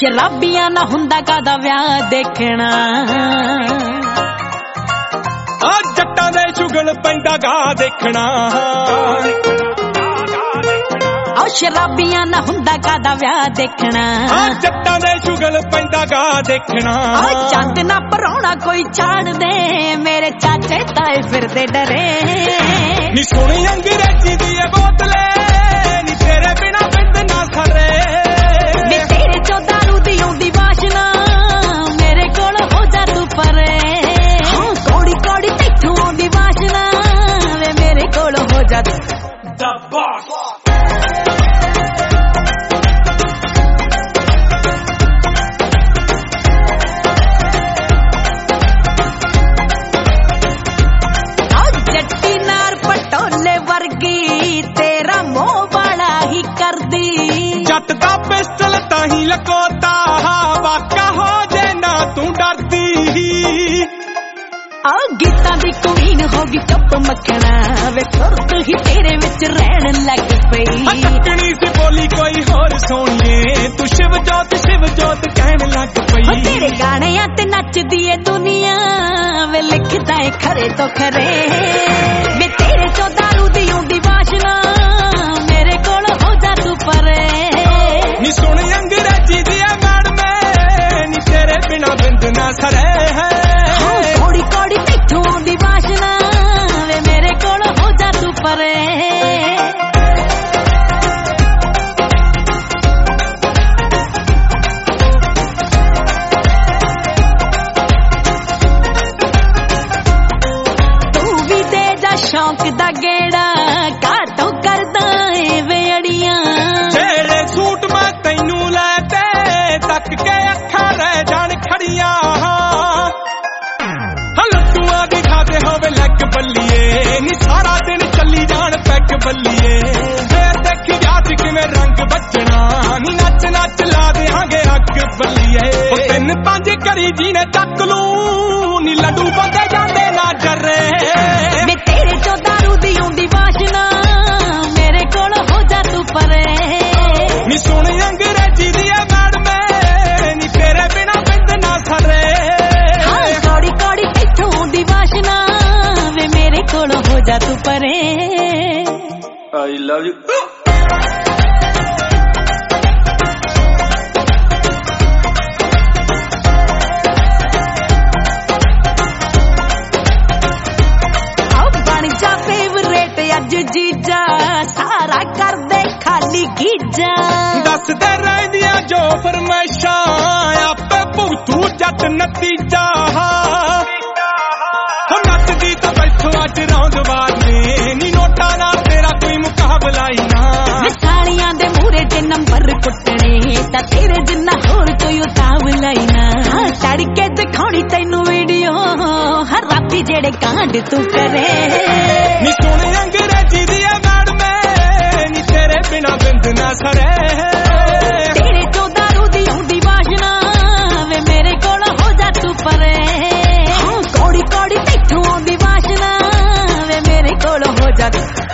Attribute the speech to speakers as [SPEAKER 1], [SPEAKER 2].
[SPEAKER 1] शराबियां ना हुंदा कादा व्याह देखना
[SPEAKER 2] जट्टां दे शुगल पैंदा गा देखना
[SPEAKER 1] शराबियां ना हुंदा कादा व्याह देखना
[SPEAKER 2] जट्टां दे शुगल पैंदा गा देखना
[SPEAKER 1] चंद ना पराउणा कोई छाड़ दे मेरे चाचे ताए फिरदे डरे
[SPEAKER 2] नी सोनी अंग्रेजी दी बोतले नी तेरे बिना बिंद ना सरे
[SPEAKER 1] वे तेरे चो दारू दी औंदी वाशना मेरे कोल हो जा तू परे कौड़ी कौड़ी तैथों औंदी वाशना वे मेरे कोल हो जा तू
[SPEAKER 2] द बॉस जट दा पिस्टल ताही लकोता वाका हो जे ना तू डरदी
[SPEAKER 1] गीतां दी क्वीन होगी चुप मखना वे खुरक ही तेरे विच रहन लग पई
[SPEAKER 2] टकनी सी बोली कोई होर सोनिए तू शिव जोत कहन लग पई
[SPEAKER 1] तेरे गाणियां ते नचदी ए दुनिया वे लिखदा ए खरे तो खरे वे तेरे चो दारू दी औंदी वाशना मेरे कोल हो जा तू परे
[SPEAKER 2] नी सोनी अंग्रेजी दी मैडम नी तेरे बिना बिंद ना सरे
[SPEAKER 1] कौड़ी कौड़ी तैथों औंदी वाशना वे मेरे कोल हो जा तू परे तू भी दे जा शौक दा गेड़ा घाटो करदा ए वेड़ियां
[SPEAKER 2] जेड़े सूट मैं तैनू लेते तक के अखां रह जान खड़ियां लड्डुआं दी खाते होवे लग बल्लीए नी सारा दिन चली जान पैक बल्लीए फिर देखी जाच किवें रंग बचना नी नच नच ला देंगे अग बल्लीए तीन पंज करी जी ने चक लू नी लड्डू बंदे जांदे ना जरे
[SPEAKER 1] वे तेरे चो दारू दी औंदी वाशना मेरे कोल हो जा तू परे
[SPEAKER 2] नी सोनी अंग्रेजी दी मैडम नी तेरे बिना बिंद ना सरे
[SPEAKER 1] कौड़ी कौड़ी तैथों औंदी वाशना वे मेरे कोल हो जा तू परे
[SPEAKER 2] आई लव यू
[SPEAKER 1] अज जीजा सारा कर दे खाली गीजा
[SPEAKER 2] दसदे रहिंदियां जो फरमाइशां आपे भुगतू जट नतीजा नचदी तो बैठो अज रौंदवार ने नी नोटा नाल तेरा कोई मुकाबला ही ना
[SPEAKER 1] सालियां दे मूहरे ते नंबर कुटने तां तेरे जिन्ना होर कोई उतावला ही ना तड़के दिखाउणी तैनू वीडियो हर राती जेड़े कांड तू करे
[SPEAKER 2] नी सोनी अंग्रेजी दी मैडम नी तेरे बिना बिंद ना सरे
[SPEAKER 1] तेरे चो दारू दी औंदी वाशना वे मेरे कोल हो जा तू परे कौड़ी कौड़ी तैथों औंदी वाशना वे मेरे कोल हो जा तू